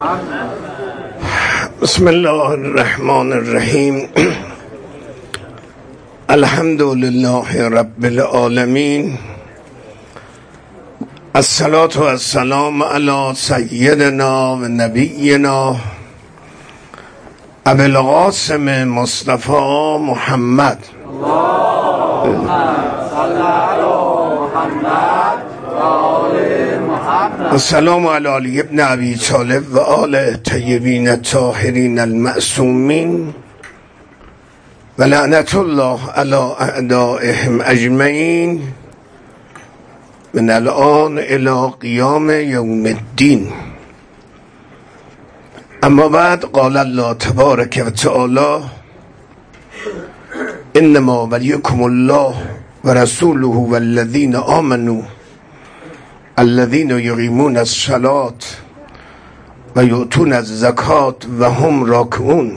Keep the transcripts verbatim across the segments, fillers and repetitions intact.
بسم الله الرحمن الرحیم. الحمد لله رب العالمین، الصلاة و السلام علی سیدنا و نبینا ابی القاسم مصطفی محمد. اللهم صل علی محمد و آل محمد. السلام علی علی ابن ابی طالب و آل طیبین الطاهرین المعصومین و لعنت الله علی اعدائهم اجمعین من الان الی قیام یوم الدین. اما بعد، قال الله تبارک و تعالی: انما ولیکم الله و رسوله و الذین آمنوا الذین یقیمون الصلاة و یؤتون الزکاة و هم راکعون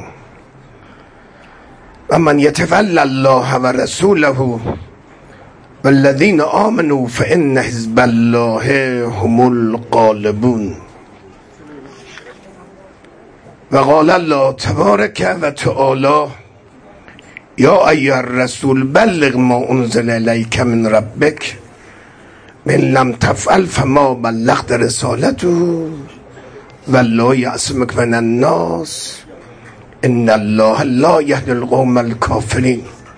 و من یتول الله و رسوله والذین آمنوا فإن حزب الله هم الغالبون. و قال الله تبارک و تعالی: یا ایها الرسول بلغ ما انزل الیک من ربک من لم تفعل فما بلغت رسالته والله یعصمک من الناس ان الله لا یهدی القوم الکافرین.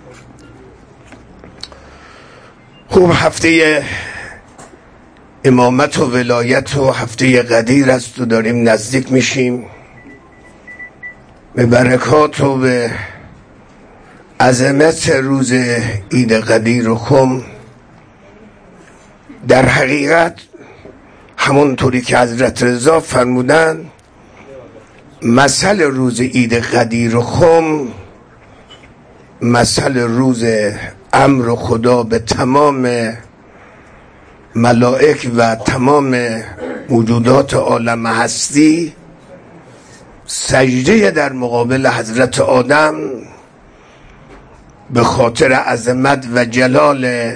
خوب، هفته امامت و ولایت و هفته قدیر است و داریم نزدیک میشیم به برکات و به عظمت روز عید قدیر و خم. در حقیقت همونطوری که حضرت رضا فرمودن، مثل روز عید قدیر و خم مثل روز امر خدا به تمام ملائک و تمام موجودات عالم هستی، سجده در مقابل حضرت آدم به خاطر عظمت و جلال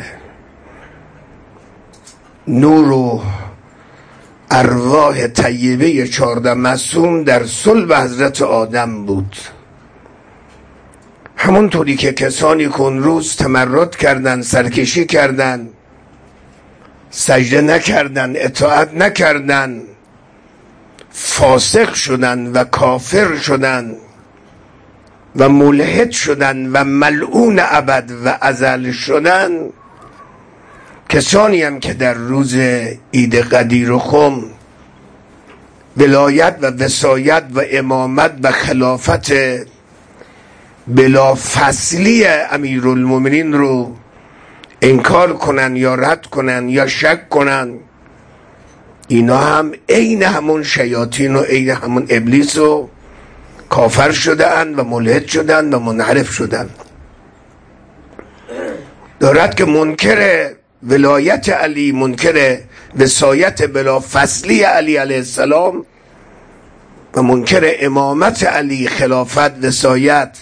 نور و ارواح طیبه چهارده معصوم در صلب حضرت آدم بود. همونطوری که کسانی که اون روز تمرد کردن، سرکشی کردن، سجده نکردن، اطاعت نکردن، فاسق شدن و کافر شدن و ملحد شدن و ملعون ابد و ازل شدن، کسانی هم که در روز عید قدیر و خم ولایت و وصایت و امامت و خلافت بلا فصلی امیرالمومنین رو انکار کنن یا رد کنن یا شک کنن، اینا هم عین همون شیاطین و عین همون ابلیس و کافر شدن و ملحد شدن و منحرف شدن. دارد که منکر ولایت علی، منکر وصایت بلا فصلی علی علیه السلام و منکر امامت علی، خلافت، وصایت،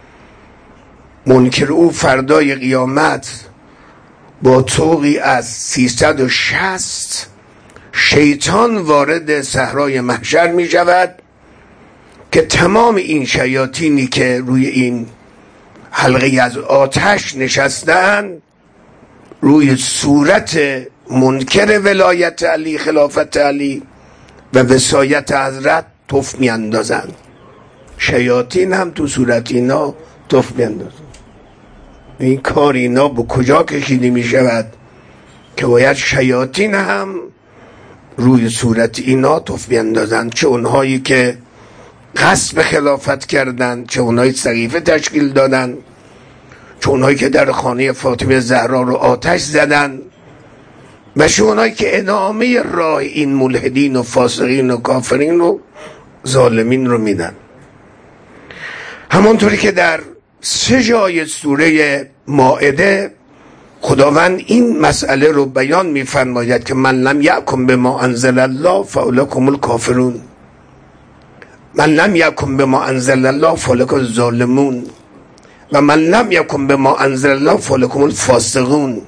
منکر او فردای قیامت با طوقی از سیصد و شصت شیطان وارد صحرای محشر می شود که تمام این شیاطینی که روی این حلقه از آتش نشستن روی صورت منکر ولایت علی، خلافت علی و وصایت حضرت تف می اندازن. شیاطین هم تو صورت اینا تف می اندازن. این کار اینا به کجا کشیده می شود که باید شیاطین هم روی صورت اینا تف می اندازن، چه اونهایی که غصب خلافت کردن، چه اونهایی سقیفه تشکیل دادن، چه اونهایی که در خانه فاطمه زهرا رو آتش زدن و چه اونهایی که ادامه راه این ملحدین و فاسقین و کافرین و ظالمین رو میدن. همونطوری که در سه جای سوره مائده خداوند این مسئله رو بیان میفرماید که من لم یحکم بما انزل الله فاولئک هم الکافرون، من لم یحکم بما انزل الله فاولئک الظالمون و من لم یحکم بما انزل الله فاولئک هم الفاسقون.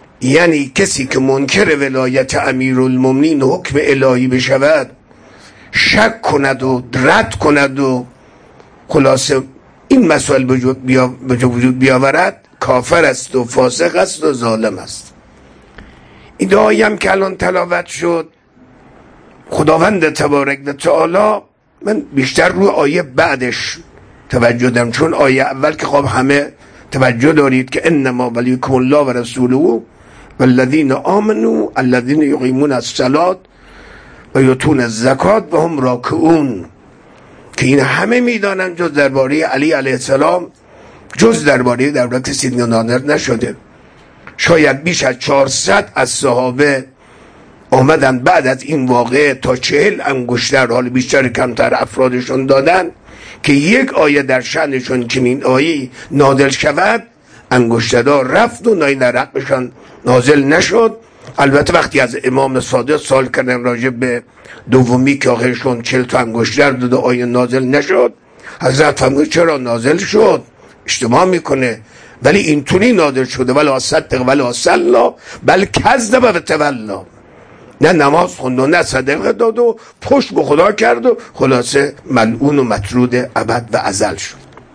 یعنی کسی که منکر ولایت امیرالمومنین و حکم الهی بشود شک کند و رد کند و خلاصه این مسائل وجود بیا وجود بیاورد کافر است و فاسق است و ظالم است. این دعایی هم که الان تلاوت شد، خداوند تبارک و تعالی، من بیشتر روی آیه بعدش توجه دارم، چون آیه اول که خب همه توجه دارید که انما ولیکم الله و رسوله والذین آمنوا الذین یقیمون الصلاة و یؤتون الزکات و هم راکعون، که این همه میدانن جز درباره علی علیه السلام، جز درباره دولت سیدنا نادر نشده. شاید بیش از چهارصد از صحابه آمدن بعد از این واقعه تا چهل انگشتر، حال بیشتر کمتر افرادشون دادن که یک آیه در شأنشون که این آیه نازل شود، انگشتردار رفت و نای در حقشان نازل نشد. البته وقتی از امام صادق سوال کردن راجع به دومی که آخرشون چهل تا انگشتر داد و آیه نازل نشد، حضرت فرمود چرا نازل شد، اشتباه میکنه، ولی اینطوری نازل شده ولا صدق ولا صلا بل کذب و تولا، نه نماز خوند و نه صدقه داد و پشت به خدا کرد و خلاصه ملعون و مطرود ابد و ازل شد.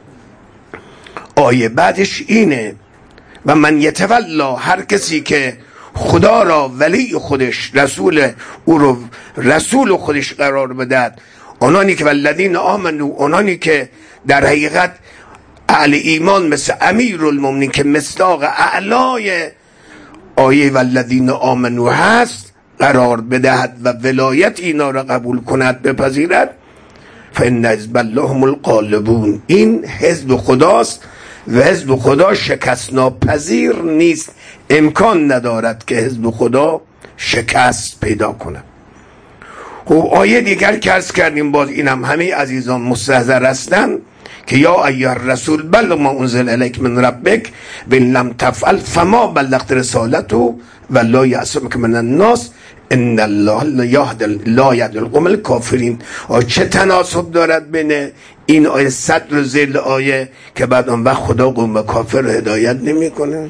آیه بعدش اینه و من یتولا، هر کسی که خدا را ولی خودش، رسول او رو رسول خودش قرار بدهد، آنانی که والذین آمنو، آنانی که در حقیقت اهل ایمان مثل امیرالمومنین که مصداق اعلای آیه والذین آمنو هست قرار بدهد و ولایت اینا را قبول کند بپذیرد، فان حزب الله هم الغالبون، این حزب خداست و حزب خدا شکست ناپذیر نیست، امکان ندارد که حزب خدا شکست پیدا کند. خب آیه دیگر که عرض کردیم، باز اینم همه عزیزان مستحضر هستند که یا ایها الرسول بلغ ما انزل الیک من ربک و ان لم تفعل فما بلغت رسالته و لا یعصمک من الناس ان الله لا یهدی القوم الکافرین. چه تناسب دارد بین این آیه صدر ذیل آیه که بعد اون وقت خدا قوم کافر رو هدایت نمیکنه؟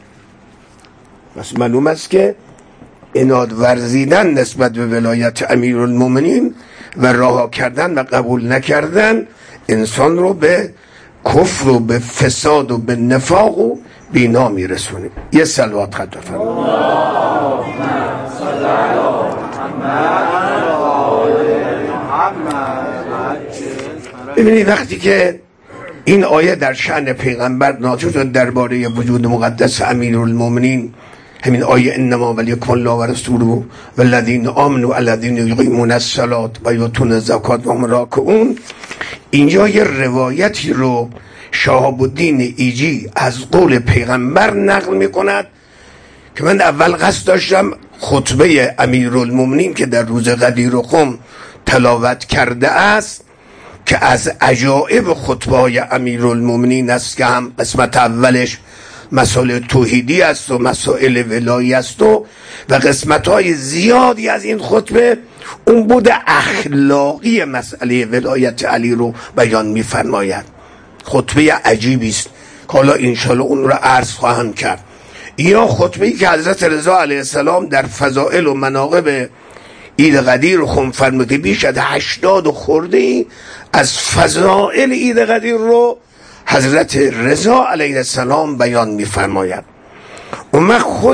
پس معلوم است که عناد ورزیدن نسبت به ولایت امیرالمومنین و رها کردن و قبول نکردن انسان رو به کفر و به فساد و به نفاق و بینا میرسونه. یه صلوات خط بفرمایید. ببینید وقتی که این آیه در شأن پیغمبر نازل شد درباره وجود مقدس امیرالمومنین، همین آیه انما ولیکم الله و رسوله والذین آمنوا الذین یقیمون الصلاة و یؤتون الزکات و هم راکعون، اینجا یه روایتی رو شهاب الدین ایجی از قول پیغمبر نقل میکند که من اول قصد داشتم خطبه امیرالمومنین که در روز غدیر و خم تلاوت کرده است که از عجائب خطبه های امیرالمومنین است که هم قسمت اولش مسائل توحیدی است و مسائل ولایی است و و قسمت های زیادی از این خطبه اون بود اخلاقی مسئله ولایت علی رو بیان می‌فرماید. خطبه عجیبی است که حالا انشالله اون رو عرض خواهم کرد. یا خطبه‌ای که حضرت رضا علیه السلام در فضائل و مناقب عید قدیر خم فرموده، بیش از هشتاد و خورده از فضائل عید قدیر رو حضرت رضا علیه السلام بیان می‌فرماید. اون خود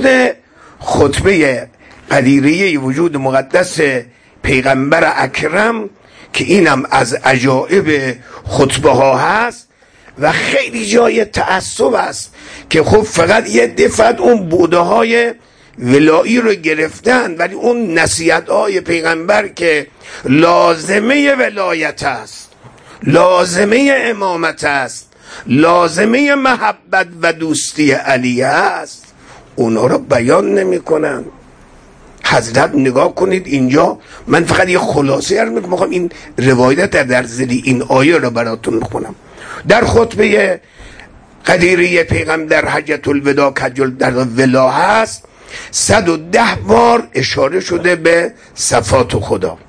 خطبه قدیریه وجود مقدس پیغمبر اکرم که اینم از عجائب خطبه ها هست و خیلی جای تعصب است که خب فقط یه دفعت اون بوده های ولایی رو گرفتن، ولی اون نصیحت های پیغمبر که لازمه ولایت است، لازمه امامت است، لازمه محبت و دوستی علی است، اونا رو بیان نمی کنن. حضرت نگاه کنید اینجا، من فقط یه خلاصه رو میخوام این روایت در در زیر این آیه رو براتون میخونم. در خطبه قدیری پیغمبر در حجت الوداع که در ولا هست، صد و ده بار اشاره شده به صفات خدا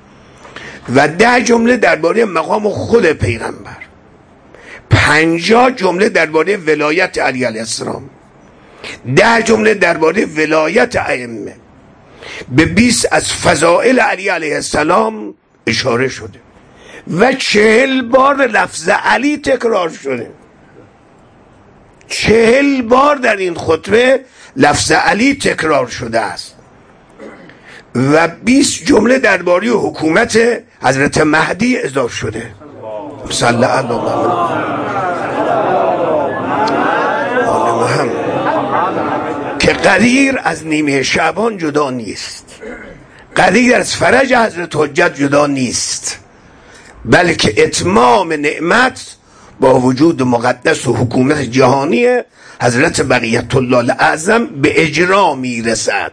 و ده جمله درباره مقام خود پیغمبر، پنجاه جمله درباره ولایت علی علیه السلام، ده جمله درباره ولایت ائمه، به بیست از فضائل علی علیه السلام اشاره شده و چهل بار لفظ علی تکرار شده. چهل بار در این خطبه لفظ علی تکرار شده است و بیست جمله درباره حکومت حضرت مهدی اضافه شده. صلی الله علیه و محمد. که قدیر از نیمه شعبان جدا نیست، قدیر از فرج حضرت حجت جدا نیست، بلکه اتمام نعمت با وجود مقدس و حکومت جهانی حضرت بقیت الله الاعظم به اجرا میرسد.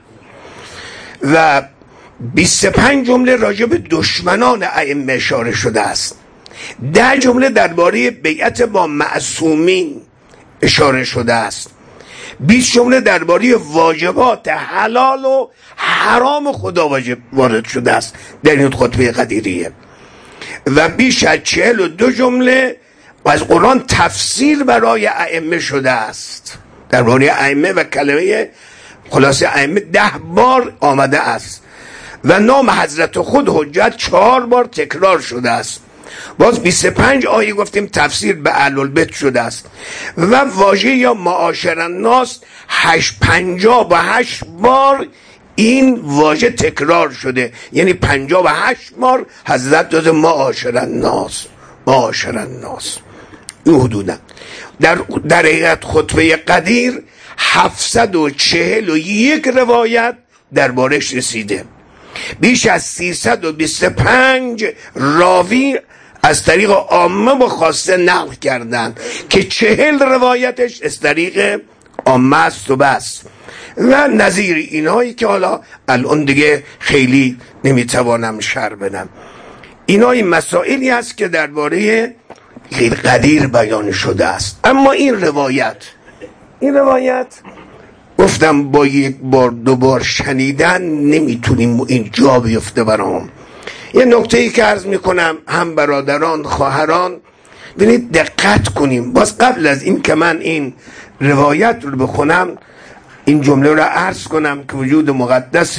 و بیست و پنج جمله راجع به دشمنان ائمه اشاره شده است. ده جمله درباره بیعت با معصومین اشاره شده است. بیست جمله درباره واجبات حلال و حرام خدا واجب وارد شده است در این خطبه قدیریه. و بیش از چهل و دو جمله از قرآن تفسیر برای ائمه شده است. درباره ائمه و کلمه خلاصه ائمه ده بار آمده است و نام حضرت خود حجت چهار بار تکرار شده است. باز بیست و پنج آیه گفتیم تفسیر به اهل البیت شده است و واژه یا معاشر الناس هشت پنجاه و هشت بار این واژه تکرار شده، یعنی پنجاه و هشت بار حضرت داده معاشر الناس معاشر الناس. این حدودا در در حقیقت خطبه قدیر هفتصد و چهل و یک روایت دربارش رسیده. بیش از سیصد و بیست و پنج راوی از طریق عامه و خاصه نقل کردند که چهل روایتش از طریق عامه است و بس و نظیر اینایی که حالا الان دیگه خیلی نمیتوانم شرح بدم. اینا این مسائلی هست که درباره قدیر بیان شده است. اما این روایت این روایت گفتم با یک بار دو بار شنیدن نمیتونیم این جا بیفته برام. یه نکته ای که عرض میکنم هم برادران خواهران ببینید دقت کنیم. باز قبل از این که من این روایت رو بخونم این جمله رو عرض کنم که وجود مقدس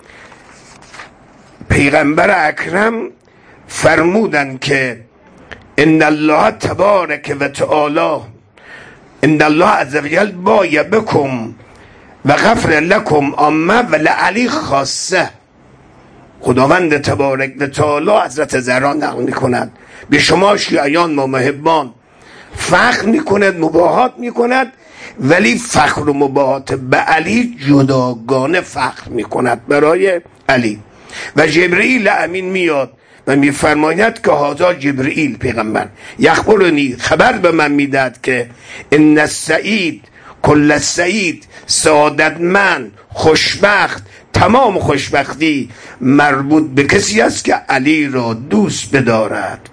پیغمبر اکرم فرمودن که ان الله تبارک و تعالی ان الله عز وجل بای بکم و غفر لکم عامه و لعلی خاصه. خداوند تبارک و تعالی حضرت زهرا نقل میکند به شما شیعیان و محبان فخر میکند مباهات میکند، ولی فخر و مباهات به علی جداگانه فخر میکند برای علی. و جبرئیل امین میاد و میفرماید که هذا جبرئیل پیغمبر یخبرنی خبر به من میداد که ان السعید کل السعید سعادت من خوشبخت تمام خوشبختی مربوط به کسی است که علی را دوست بدارد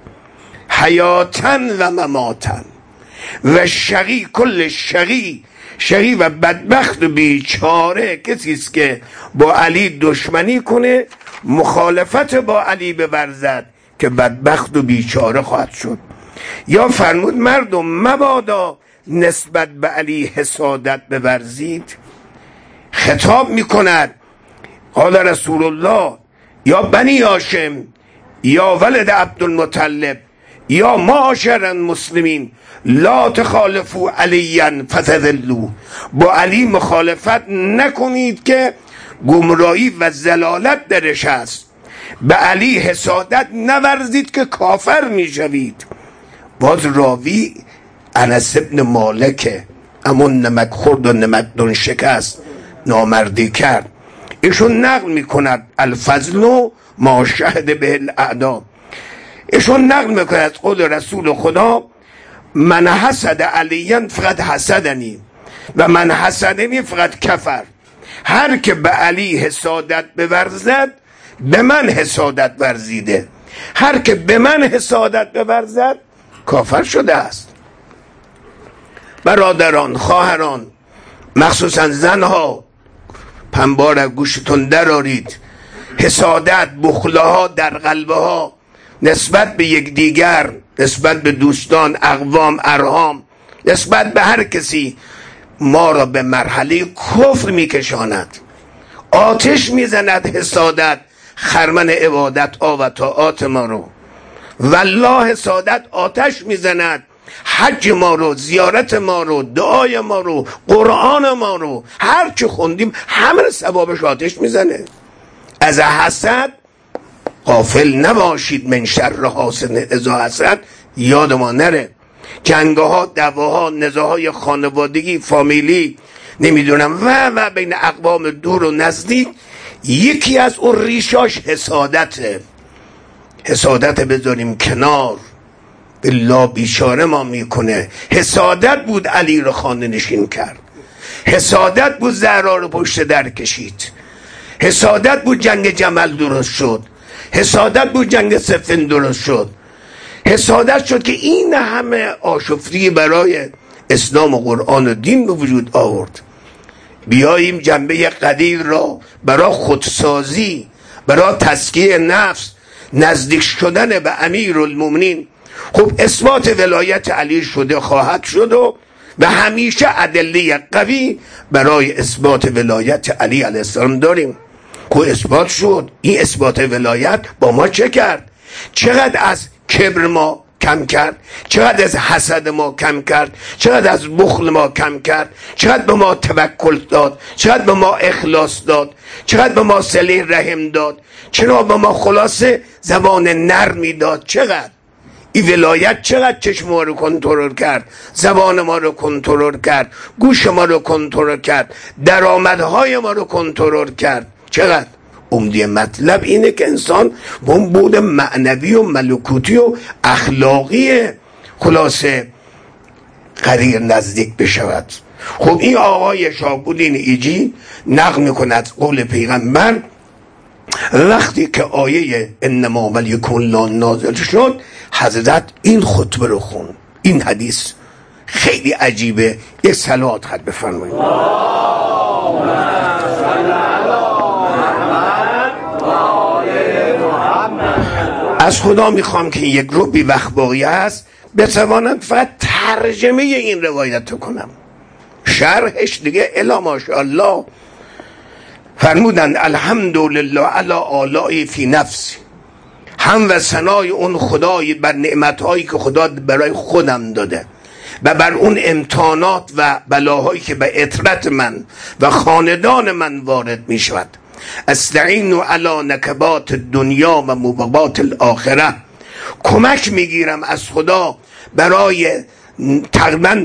حیاتن و مماتن. و شقی کل شقی شقی و بدبخت و بیچاره کسی است که با علی دشمنی کنه مخالفت با علی بورزد که بدبخت و بیچاره خواهد شد. یا فرمود مردم مبادا نسبت به علی حسادت بورزید. خطاب میکند قال رسول الله یا بنی هاشم یا ولد عبدالمطلب یا معاشر المسلمین لا تخالفوا علیا فتضلوا. با علی مخالفت نکنید که گمراهی و ضلالت درش است. به علی حسادت نورزید که کافر میشوید. باز راوی انس ابن مالک امون نمک خورد و نمک دون شکست نامردی کرد. ایشون نقل میکند الفضل ما شهد به الاعدا. ایشون نقل میکند از قول رسول خدا من حسد علیاً فقط حسدنی و من حسدنی فقط کفر. هر که به علی حسادت بورزد به من حسادت ورزیده، هر که به من حسادت بورزد کافر شده است. برادران خواهران مخصوصا زنها پنبار از گوشتون درارید. حسادت بخله ها در قلبه ها نسبت به یکدیگر، نسبت به دوستان، اقوام، ارحام، نسبت به هر کسی ما را به مرحله کفر میکشاند. آتش میزند حسادت خرمن عبادت ها و طاعات ما رو. والله حسادت آتش میزند حج ما رو، زیارت ما رو، دعای ما رو، قرآن ما رو، هر چی خوندیم همه رو ثوابش آتش میزنه. از حسد غافل نباشید، من شر حاسد اذا حسد یاد ما نره. جنگها، دعواها، نزاعهای خانوادگی، فامیلی، نمیدونم و و بین اقوام دور و نزدیک، یکی از اون ریشاش حسادته. حسادت بذاریم کنار، بالله بیچاره ما میکنه. حسادت بود علی رو خانه نشین کرد، حسادت بود زهرا رو پشت در کشید، حسادت بود جنگ جمل درست شد، حسادت بود جنگ صفین درست شد، حسادت شد که این همه آشفتی برای اسلام و قرآن و دین به وجود آورد. بیاییم جنبه قدیر را برای خودسازی، برای تزکیه نفس، نزدیک شدن به امیرالمومنین. خب اثبات ولایت علی شده، خواهد شد و به همیشه ادله قوی برای اثبات ولایت علی علیه السلام داریم. خب اثبات شد. این اثبات ولایت با ما چه کرد؟ چقدر از کبر ما کم کرد، چقدر از حسد ما کم کرد، چقدر از بخل ما کم کرد، چقدر به ما توکل داد، چقدر به ما اخلاص داد، چقدر به ما صله رحم داد، چرا به ما خلاصه زبان نرمی داد. چقدر این ولایت چقدر چشم ما رو کنترل کرد، زبان ما رو کنترل کرد، گوش ما رو کنترل کرد، درآمدهای ما رو کنترل کرد. چقدر عمده مطلب اینه که انسان به اون بود معنوی و ملکوتی و اخلاقی خلاصه قدیر نزدیک بشود. خب این آقای شاهبودین ایجی نقل میکنه از قول پیغمبر وقتی که آیه انما ولیکم الله نازل شد، حضرت این خطبه رو خون. این حدیث خیلی عجیبه. یک صلوات خط بفرمایید. از خدا میخوام که یک رو بی وقت باقی است بتوانم فقط ترجمه این روایت رو کنم، شرحش دیگه الا ماشاءالله. فرمودند الحمدلله علی آلائی فی نفسی، هم و ثنای اون خدای بر نعمتهایی که خدا برای خودم داده و بر اون امتحانات و بلاهایی که به اطرت من و خاندان من وارد می شود. استعینوا علی نکبات دنیا و موبقات الاخره، کمک میگیرم از خدا برای تقریبا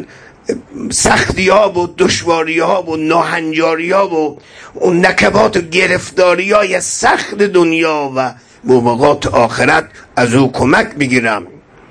سختی ها و دشواری ها و ناهنجاری ها و اون نکبات و گرفتاری های سخت دنیا و موبقات آخرت از او کمک میگیرم.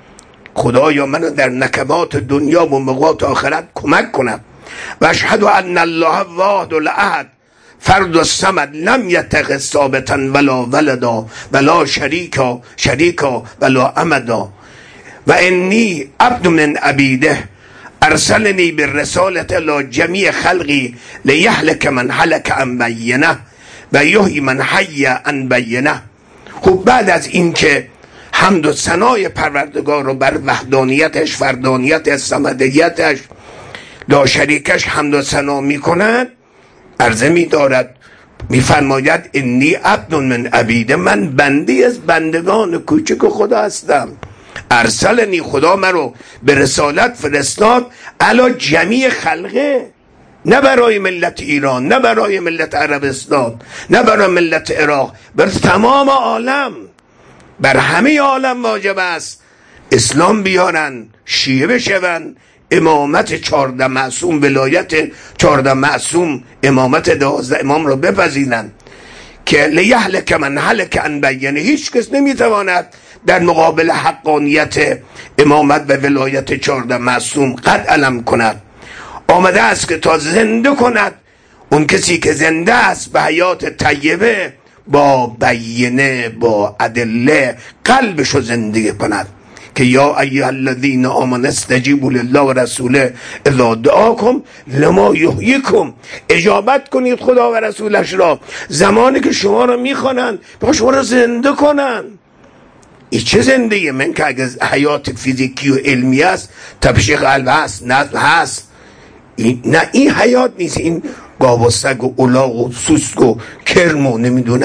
خدایا منو در نکبات دنیا و موبقات آخرت کمک کنم. و اشهد ان الله واحد الاحد فرد الصمد لم یتخذ ثابتا ولا ولدا ولا شریکا شریکا ولا امدا و انی عبد من عبیده ارسلنی بالرسالة الى جمیع خلقی لیهلک من هلک عن بینه و یحیی من حی عن بینه. خب بعد از این که حمد و ثنای پروردگار رو بر وحدانیتش، فردانیتش، صمدیتش، لا شریکش حمد و ثنا میکنند، عرضه می دارد می فرماید انی عبد من عبید، من بندی از بندگان کوچک خدا هستم. ارسلنی، خدا مرا به رسالت فرستاد علی جمیع خلقه، نه برای ملت ایران، نه برای ملت عربستان، نه برای ملت عراق، بر تمام عالم، بر همه عالم واجب است اسلام بیارن، شیعه بشون، امامت چارده معصوم، ولایت چارده معصوم، امامت دوازده امام رو بپذیرن که لیهلک من هلک عن بینه. هیچ کس نمیتواند در مقابل حقانیت امامت و ولایت چارده معصوم قد علم کند. آمده است که تا زنده کند اون کسی که زنده است به حیات طیبه، با بینه، با ادله قلبشو زنده کند که یا ایها الذین آمنوا استجیبوا لله و رسوله اذا دعاکم لما یحییکم، اجابت کنید خدا و رسولش را زمانی که شما را میخوانند با شما را زنده کنند. این چه زندگی؟ من که اگه حیات فیزیکی و علمی است، تپش قلب هست، نبض هست، این نه این حیات نیست. این گاو و سگ و الاغ و سوسک و کرم و نمیدونم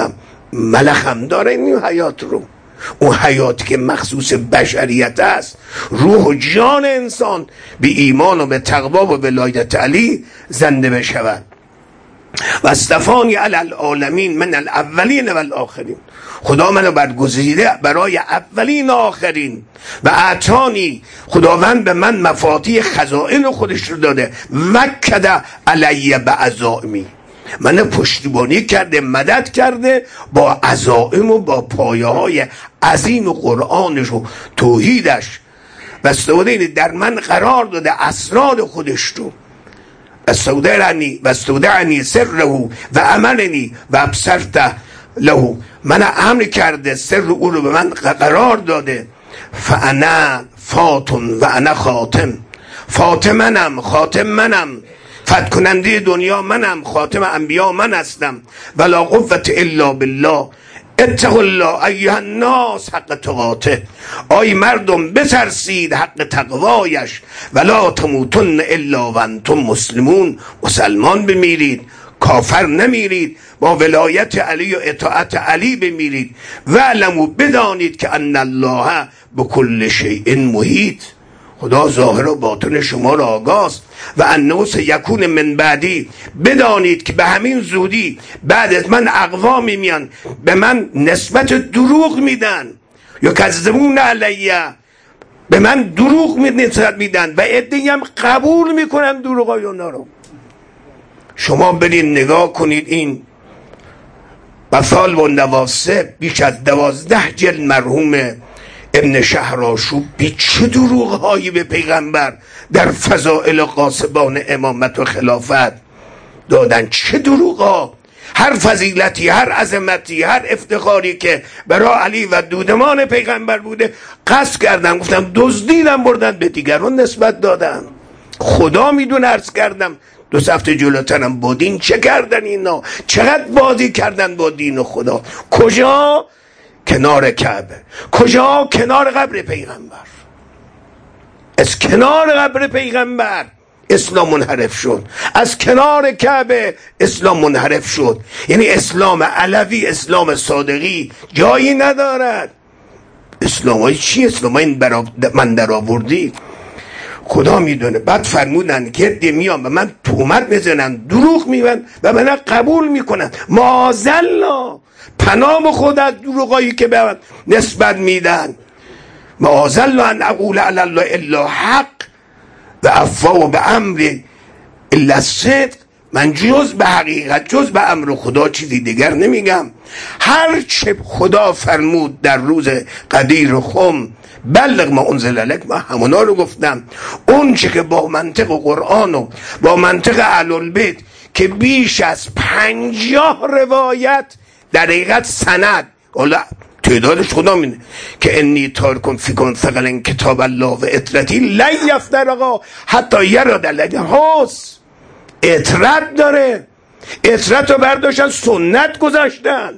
ملخ هم داره این حیات رو، اون حیاتی که مخصوص بشریت است، روح و جان انسان به ایمان و به تقوا و ولایت علی زنده بشود. و استفانی علی العالمین من الاولین و الاخرین، خدا منو برگزیده برای اولین و آخرین. و اعطانی، خداوند به من مفاتیح خزائن خودش رو داده. وکد علی بعزائمی، من پشتیبانی کرده، مدد کرده با عزائم و با پایه های عظیم و قرآنش و توحیدش. و استودعنی، در من قرار داده اسرار خودش رو. استودعنی و استودعنی سره و امرنی و ابصرت له، من امر کرده، سر او رو به من قرار داده. فانا فاتن و انا خاتم، فاتم منم، خاتم منم، فتح کننده دنیا منم، خاتم انبیا من هستم. ولا قوت الا بالله، اتقوا الله ایها الناس حق تقاته، آی مردم بترسید حق تقوایش. ولا تموتن الا و انتم مسلمون، مسلمان بمیرید، کافر نمیرید، با ولایت علی و اطاعت علی بمیرید. واعلموا، بدانید که ان الله بكل شیء محیط، خدا ظاهر و باطن شما را آگاست. و انه سیکون من بعدی، بدانید که به همین زودی بعد از من اقوامی میان به من نسبت دروغ میدن، یا کذبون علیه، به من دروغ نسبت میدن و عده‌ای هم قبول میکنن دروغای اونا رو. شما برید نگاه کنید، این مثال و نواسه بیش از دوازده جلد مرحوم ابن شهرآشوب بی چه دروغ هایی به پیغمبر در فضائل قاسبان امامت و خلافت دادن. چه دروغ ها، هر فضیلتی، هر عظمتی، هر افتخاری که برای علی و دودمان پیغمبر بوده قصد کردن، گفتم دزدیدم بردن به دیگران نسبت دادن. خدا میدون، عرض کردم دو هفته جلوترم با دین چه کردن اینا، چقدر بازی کردن با دین و خدا. کجا؟ کنار کعبه. کجا؟ کنار قبر پیغمبر. از کنار قبر پیغمبر اسلام منحرف شد، از کنار کعبه اسلام منحرف شد. یعنی اسلام علوی، اسلام صادقی جایی ندارد. اسلام های چی؟ اسلام های من در آوردی خدا میدونه. بعد فرمودن که دی میان به من تهمت میزنن، دروغ میگن و من قبول میکنن. معاذالله، پناه به خود از دروغایی که به من نسبت میدن. معاذالله ان اقول علی الله الا حق و عفا و به امر الا الصدق، من جز به حقیقت، جز به امر خدا چیزی دیگر نمیگم. هر چه خدا فرمود در روز قدیر خم، بلغ ما انزل الیک، ما همونا رو گفتم. اون چه که با منطق قرآن و با منطق اهل البیت که بیش از پنجاه روایت در حقیقت سند، حالا تعدادش خدا میده که انی تارکم فیکم ثقلا کتاب الله و اطرتی لن یفترقا حتی یراد الذی حس، اطرت داره. اطرت رو برداشتن سنت گذاشتن،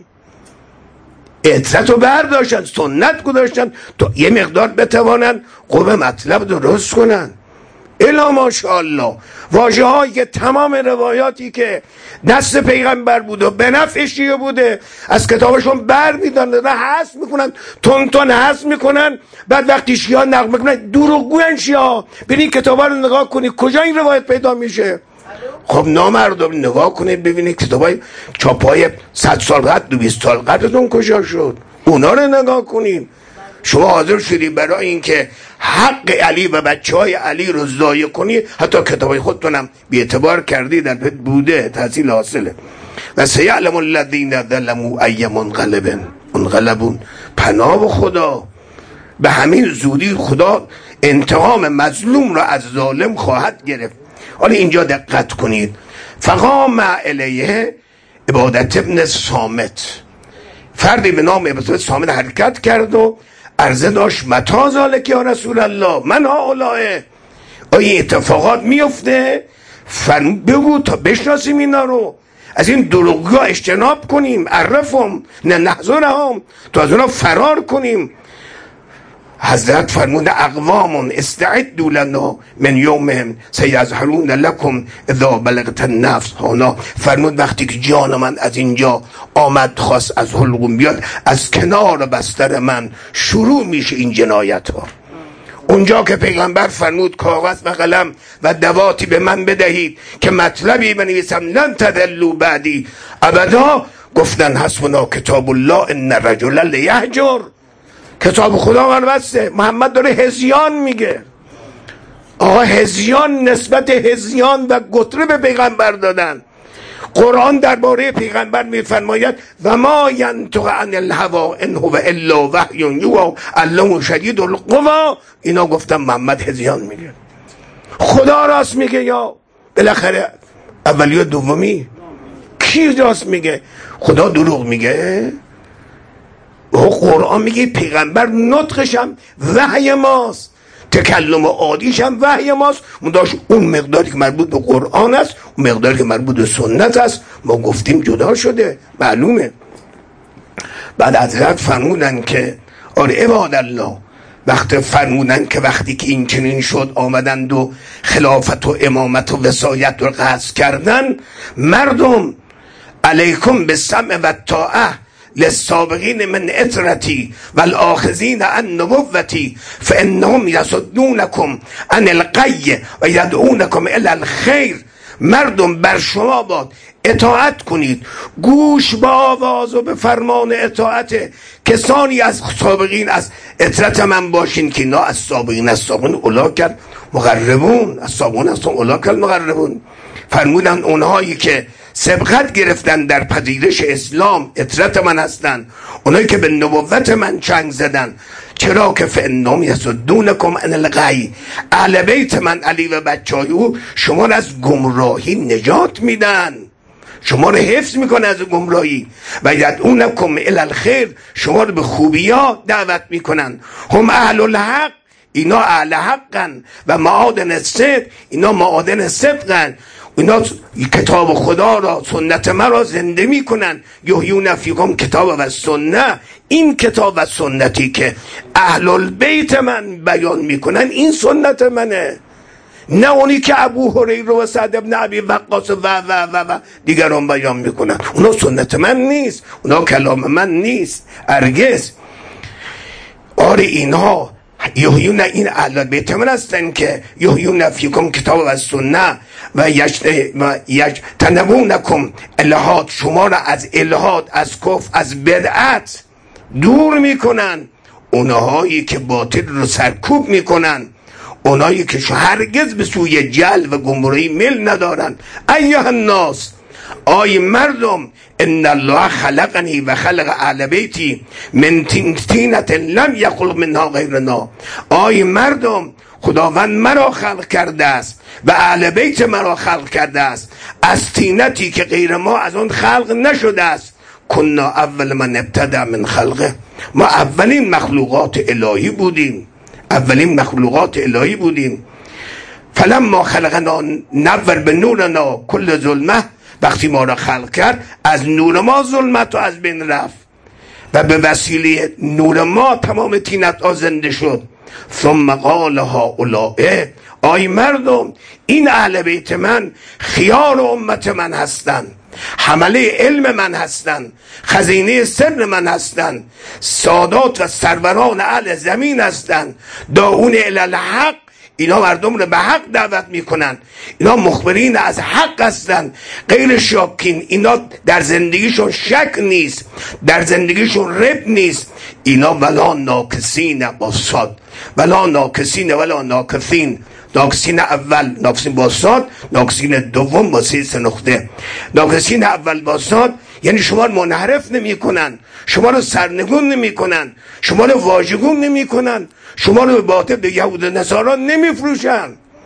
اطرت رو برداشتن سنت گذاشتن تا یه مقدار بتوانن قوم مطلب درست کنن. الا ماشاءالله، واژه هایی که تمام روایاتی که دست پیغمبر بود و به نفع شیعه بوده از کتابشون بر میدن و حذف میکنن، تون تون حذف میکنن. بعد وقتی شیعه نقل میکنن دروغگوین شیعه، برید کتابا رو نگاه کنید کجا این روایت پیدا میشه. خب نامردم نگاه کنید ببینید کتابای چاپای صد سال قبل، دویست سال قبلتون کجا شد، اونا رو نگاه کنید. شما حاضر شدی برای اینکه حق علی و بچه های علی رو ضایع کنی، حتی کتابای خودتونم بی اعتبار کردی، در بوده تحصیل حاصله. و سیعلم الذین ظلموا ای منقلب منقلبون، پناه خدا به همین زودی خدا انتقام مظلوم را از ظالم خواهد گرفت. حالا اینجا دقت کنید. فقام الیه عبادت ابن صامت، فردی به نام ابن صامت حرکت کرد و عرضه داشت متا ذالک یا رسول الله، من هؤلاء، آیا اتفاقات میفته؟ فرم بگو تا بشناسیم اینا رو، از این دروغا اجتناب کنیم، عرفهم نه نحذرهم، تا از اونا فرار کنیم. حضرت فرمود اقوام استعدوا لنا من یومهم سیظهرون لکم اذا بلغت النفس هنا. فرمود وقتی که جان من از اینجا آمد خواست از حلقوم بیاد، از کنار بستر من شروع میشه این جنایت ها. اونجا که پیغمبر فرمود کاغذ و قلم و دواتی به من بدهید که مطلبی بنویسم لن تضلوا بعدی ابدا، گفتن حسبنا کتاب الله ان الرجل لیهجر. کتاب خدا من بسته. محمد داره هذیان میگه. آقا هذیان، نسبت هذیان و گتره به پیغمبر دادن. قرآن درباره پیغمبر میفرماید و ما ینطق عن الهوا ان هو الا وحی یوحی علمه شدید القوا. اینا گفتم محمد هذیان میگه. خدا راست میگه یا بالاخره اولی و دومی؟ کی راست میگه؟ خدا دروغ میگه؟ و قرآن میگه پیغمبر نطقش هم وحی ماست، تکلم عادیش هم وحی ماست. داشت اون مقداری که مربوط به قرآن است، اون مقداری که مربوط به سنت است ما گفتیم جدا شده، معلومه. بعد حضرت فرمودن که آره عباد الله، وقت فرمودن که وقتی که این چنین شد آمدند و خلافت و امامت و وصایت رو قصد کردن، مردم علیکم بالسمع و الطاعه للسابقین من اطرتی والآخذین عن نبوتی فانهم یصدونکم عن الغی و یدعونکم الی الخیر. مردم بر شما باد اطاعت کنید، گوش با آواز و به فرمان اطاعت کسانی از سابقین از اطرت من باشین که اینا از سابقین از سابقین اولاکل مقربون، از سابقین از اولاکل مقربون. فرمودن اونهایی که سبقت گرفتن در پذیرش اسلام اطرت من هستن، اونایی که به نبوت من چنگ زدن. چرا که فانهم یصدونکم عن الغی، اهل بیت من علی و بچهای او شما را از گمراهی نجات میدن، شما رو حفظ میکنه از گمراهی. و یدعونکم الی الخیر، شما رو به خوبیا دعوت میکنن. هم اهل الحق، اینا اهل حقن و معادن صدق، اینا معادن صدقن. اینا کتاب خدا را سنت من را زنده میکنن. یحیون فیکم کتاب و سنت، این کتاب و سنتی که اهل البیت من بیان میکنن این سنت منه، نه اونی که ابو هریره و سعد بن ابی وقاص و و و و دیگران بیان میکنن. اونا سنت من نیست، اونا کلام من نیست هرگز. آره اینها یحیون، این اهل بیت من هستن که یحیون فیکم کتاب و سنت و یجتنبونکم الهات، شما را از الهات، از کفر، از بدعت دور میکنن. اونهایی که باطل رو سرکوب میکنن، اونایی که هرگز به سوی جهل و گمراهی میل ندارن. ایها الناس، آی مردم، ان الله خلقنی و خلق اهل بیتی من طینة لم یخلق منها غیرنا. آی مردم، خداوند مرا خلق کرده است و اهل بیت مرا خلق کرده است از طینتی که غیر ما از آن خلق نشده است. کنا اول من ابتدع من خلقه، ما اولین مخلوقات الهی بودیم، اولین مخلوقات الهی بودیم. فلما خلقنا نور به نورنا کل ظلمه، وقتی ما را خلق کرد از نور ما ظلمت از بین رفت و به وسیله نور ما تمام طینت ها زنده شد. ثم قال هؤلاء، آی مردم، این اهل بیت من خیار امت من هستند، حمله علم من هستند، خزینه سر من هستند، سادات و سروران اهل زمین هستند. داعون الی الحق، اینا مردم رو به حق دعوت میکنن، اینا مخبرین از حق هستن، غیر شاکین. اینا در زندگیشون شک نیست، در زندگیشون رب نیست. اینا ولا ناکسین با صاد، ولا ناکسین ولا ناکسین. ناکسین اول ناکسین با صاد، ناکسین دوم با سه نقطه. ناکسین اول با صاد یعنی شما رو منحرف نمی کنن، شما رو سرنگون نمی کنن، شما رو واژگون نمی کنن، شما رو به باطل به یهود و نصارا نمی فروشن.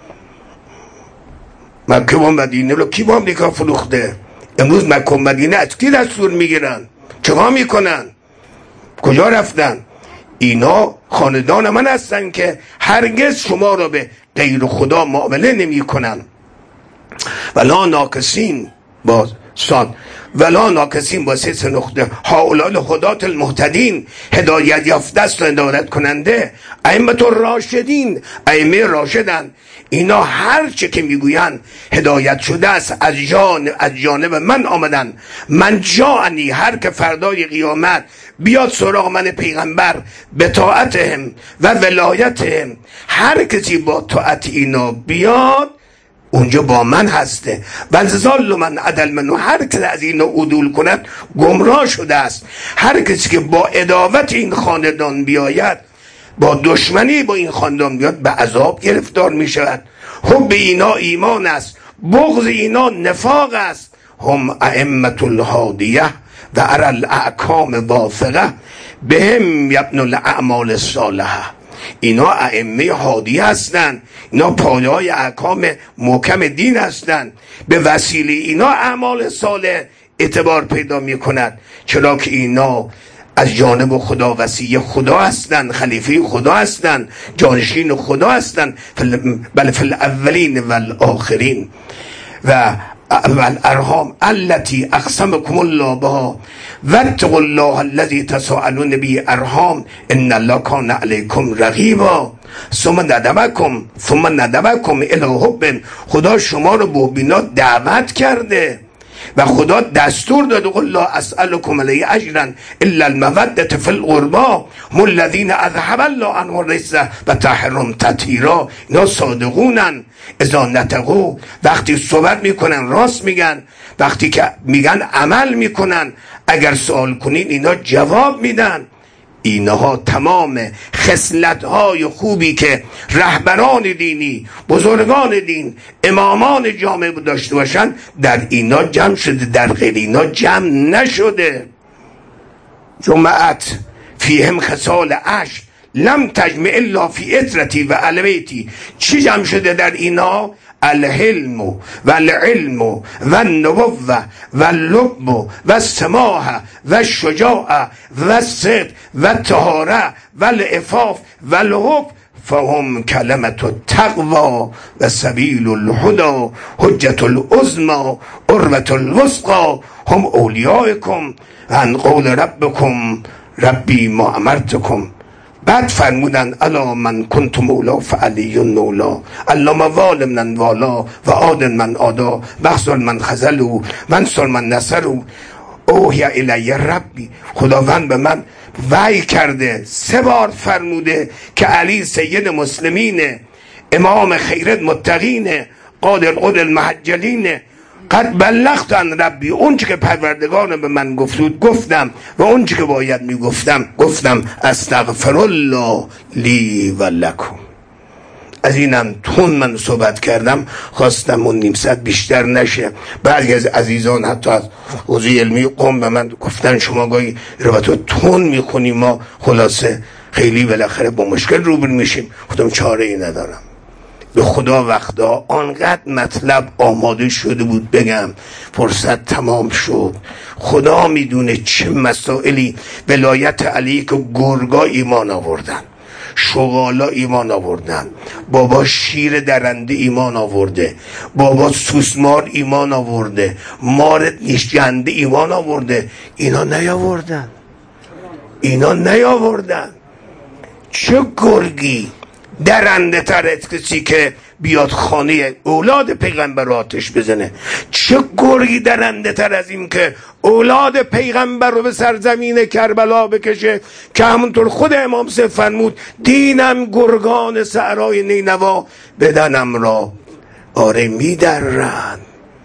مکه و مدینه رو کی با امریکا فروخته؟ امروز مکه و مدینه از کی دستور میگیرن؟ چه میکنن؟ کجا رفتن؟ اینا خاندان من هستن که هرگز شما رو به غیر خدا معامله نمی کنن. ولا ناکسین با صاد ولا ناکسین با سه نقطه هاولال خدات المهتدین هدایت یافته است و هدایت کننده ائمه الراشدین ائمه راشدن اینا هر چه که میگوین هدایت شده است از جان از جانب من آمدن من جانی هر که فردای قیامت بیاد سراغ من پیغمبر به طاعتهم و ولایتهم هر کسی با طاعت اینا بیاد اونجا با من هسته و زال من عدل منو هر کسی از اینا عدول کند گمراه شده است هر کسی که با عداوت این خاندان بیاید با دشمنی با این خاندان بیاد به عذاب گرفتار می شود حب اینا ایمان است بغض اینا نفاق است هم ائمه الهادیه و ارى الاحکام وافقه بهم یبنوا الاعمال الصالحه اینا ائمه هادی هستند اینا پایه‌های احکام محکم دین هستند به وسیله اینا اعمال صالح اعتبار پیدا می کند چرا که اینا از جانب خدا وصی خدا هستند خلیفه خدا هستند جانشین خدا هستند بل فی الاولین و الاخرین و والارحام التي اقسمكم الله بها واتقوا الله الذي تساءلون به ارحام ان الله كان عليكم رقيبا ثم ندبكم ثم ندبكم الى حب خدا شما رو به بینا دعوت کرده و خدا دستور داده قل لا اسالكم علیه اجرا الا الموده فی القربا هم الذین اذهب الله عنهم الرجس و طهرهم تطهیرا اینا صادقونن اذا نطقوا وقتی صحبت میکنن راست میگن وقتی که میگن عمل میکنن اگر سوال کنین اینا جواب میدن اینها تمام خصلت‌های خوبی که رهبران دینی بزرگان دین امامان جامعه داشته باشن در اینا جمع شده در غیر اینا جمع نشده جمعت فیهم خصال عشر لم تجمع الا فی اطرتی و علویتی چی جمع شده در اینا الحلم و العلم و النبوة و اللب و السماحة و الشجاعة و الصدق و الطهارة و العفاف و الحب فهم کلمة التقوى و سبیل الهدى حجة العظمى عروة الوثقى هم اولیائکم عن قول ربکم ربی ما امرتکم بعد فرمودن الا من کنت مولا فعلی مولا اللهم وال من والا و عاد من عادا بخزل من خزلو منصر من نصرو اوحی الی ربی خداوند به من وحی کرده سه بار فرموده که علی سید مسلمینه امام خیرت متقینه قادر قدر المحجلینه قد بلغت عن ربی اون چه که پروردگارم به من گفتود گفتم و اون چه که باید میگفتم گفتم استغفر الله لی و لکم از اینم تون من صحبت کردم خواستم اون نیم ساعت بیشتر نشه بعضی از عزیزان حتی از حوزه علمی قوم به من گفتن شما گاهی روایتو تون میخونی ما خلاصه خیلی بالاخره با مشکل روبرو میشیم خودم چاره ای ندارم به خدا وقتا آنقدر مطلب آماده شده بود بگم فرصت تمام شد خدا میدونه چه مسائلی ولایت علی که گرگا ایمان آوردن شغالا ایمان آوردن بابا شیر درنده ایمان آورده بابا سوسمار ایمان آورده مار نیشجنده ایمان آورده اینا نیاوردن اینا نیاوردن چه گرگی درنده تر از کسی که بیاد خانه اولاد پیغمبر آتش بزنه چه گرگی درنده تر از این که اولاد پیغمبر رو به سرزمین کربلا بکشه که همونطور خود امام صاحب فرمود دینم گرگان صحرای نینوا بدنم را آره میدرن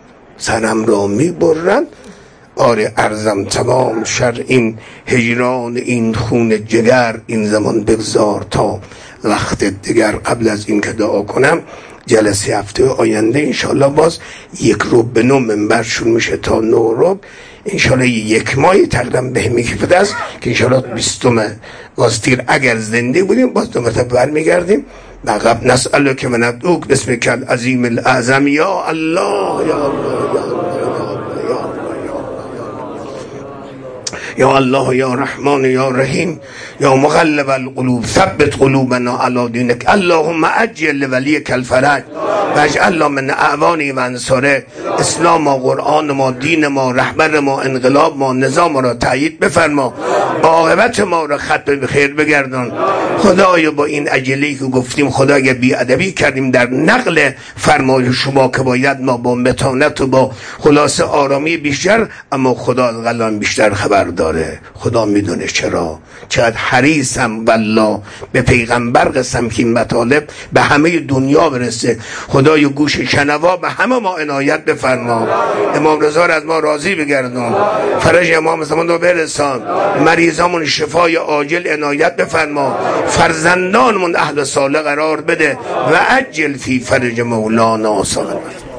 سرم را میبرن آره ارزم تمام شر این هجران این خون جگر این زمان بگذار تا وقت دیگر قبل از این که دعا کنم جلسه هفته آینده انشالله باز یک روب به نو منبر شروع میشه تا نو روب انشالله یک ماهی تقریبا به میکفته است که انشالله بیستم آستیر اگر زنده بودیم باز دو مرتبه برمیگردیم بقب نسألو که من ادعوک بسم کل عظیم الاعظم یا الله یا الله یا الله یا الله یا رحمان یا رحیم یا مقلب القلوب ثبت قلوبنا علی دینک اللهم عجل ولیک الفرج واجعل من اعوانی و انصاره. اسلام ما، قرآن ما، دین ما، رهبر ما، انقلاب ما، نظام را تایید بفرما، عاقبت ما را ختم به خیر بگردان. خدایا با این عجله‌ای که گفتیم خدایا بی ادبی کردیم در نقل فرمان شما که باید ما با متانت و با خلاصه آرامی بیشتر، اما خدا از قلم بیشتر خبر داره. خدا میدونه چرا چقدر حریصم والله به پیغمبر قسم که این مطالب به همه دنیا برسه. خدای گوش شنوا به همه ما عنایت بفرما. امام رضا را از ما راضی بگردان، فرج امام زمان رو برسان، مریضامون شفای عاجل عنایت بفرما، فرزندانمون اهل صالح قرار بده و عجل فی فرج مولانا صالح.